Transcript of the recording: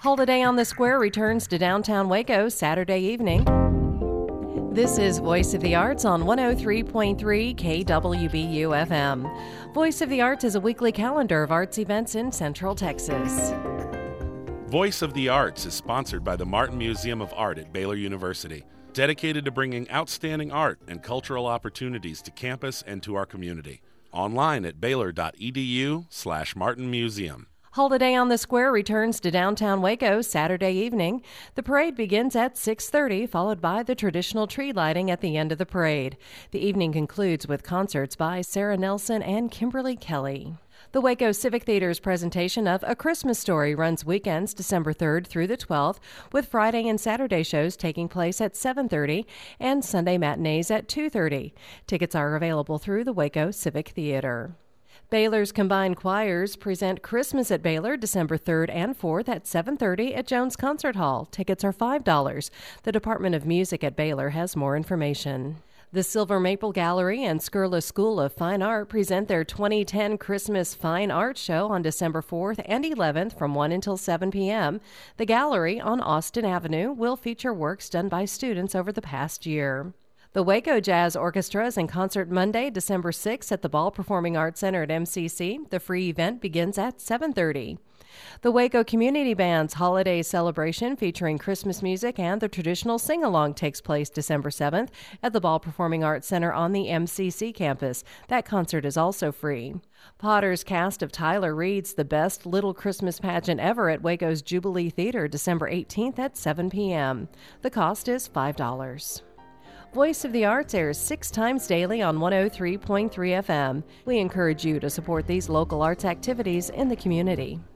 Holiday on the Square returns to downtown Waco Saturday evening. This is Voice of the Arts on 103.3 KWBU FM. Voice of the Arts is a weekly calendar of arts events in Central Texas. Voice of the Arts is sponsored by the Martin Museum of Art at Baylor University, dedicated to bringing outstanding art and cultural opportunities to campus and to our community. Online at baylor.edu/martinmuseum. Holiday on the Square returns to downtown Waco Saturday evening. The parade begins at 6:30, followed by the traditional tree lighting at the end of the parade. The evening concludes with concerts by Sarah Nelson and Kimberly Kelly. The Waco Civic Theater's presentation of A Christmas Story runs weekends December 3rd through the 12th, with Friday and Saturday shows taking place at 7:30 and Sunday matinees at 2:30. Tickets are available through the Waco Civic Theater. Baylor's combined choirs present Christmas at Baylor December 3rd and 4th at 7:30 at Jones Concert Hall. Tickets are $5. The Department of Music at Baylor has more information. The Silver Maple Gallery and Skurla School of Fine Art present their 2010 Christmas Fine Art Show on December 4th and 11th from 1 until 7 p.m. The gallery on Austin Avenue will feature works done by students over the past year. The Waco Jazz Orchestra is in concert Monday, December 6th at the Ball Performing Arts Center at MCC. The free event begins at 7:30. The Waco Community Band's holiday celebration featuring Christmas music and the traditional sing-along takes place December 7th at the Ball Performing Arts Center on the MCC campus. That concert is also free. Potter's cast of Tyler Reed's The Best Little Christmas Pageant Ever at Waco's Jubilee Theater December 18th at 7 p.m. The cost is $5. Voice of the Arts airs 6 times daily on 103.3 FM. We encourage you to support these local arts activities in the community.